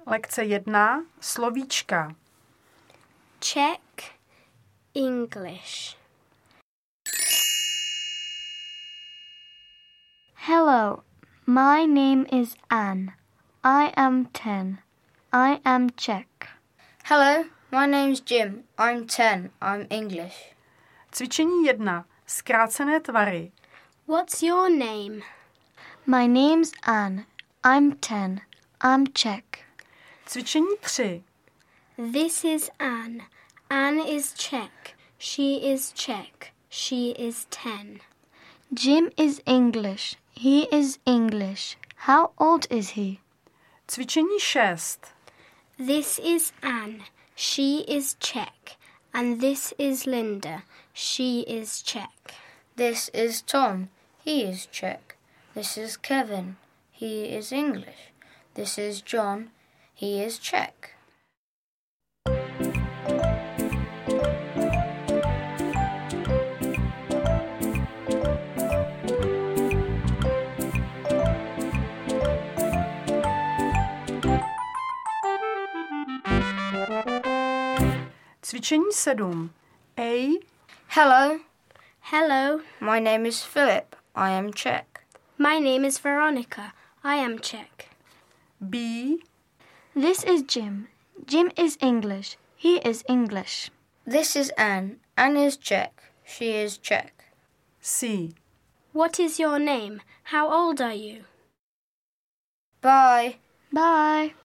Lekce 1. Slovíčka. Czech, English. Hello, my name is Anne. I am 10. I am Czech. Hello, my name's Jim. I'm 10. I'm English. Cvičení 1. Zkrácené tvary. What's your name? My name's Anne. I'm 10. I'm Czech. Cvičení 3. This is Anne. Anne is Czech. She is Czech. She is 10. Jim is English. He is English. How old is he? Cvičení 6. This is Anne. She is Czech. And this is Linda. She is Czech. This is Tom. He is Czech. This is Kevin. He is English. This is John. He is Czech. Cvičení 7. A. Hello, Hello. my name is Philip. I am Czech. My name is Veronica. I am Czech. B. This is Jim. Jim is English. He is English. This is Anne. Anne is Czech. She is Czech. C. What is your name? How old are you? Bye. Bye.